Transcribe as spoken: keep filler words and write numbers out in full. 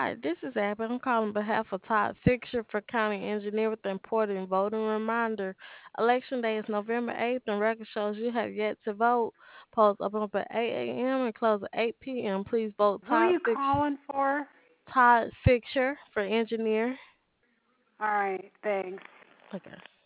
Hi, this is Abby. I'm calling on behalf of Todd Fixture for County Engineer with the important voting reminder. Election day is November eighth, and record shows you have yet to vote. Polls open up at eight a m and close at eight p m. Please vote Who are Todd you Fix calling for? Todd Fixture for Engineer. All right, thanks. Okay.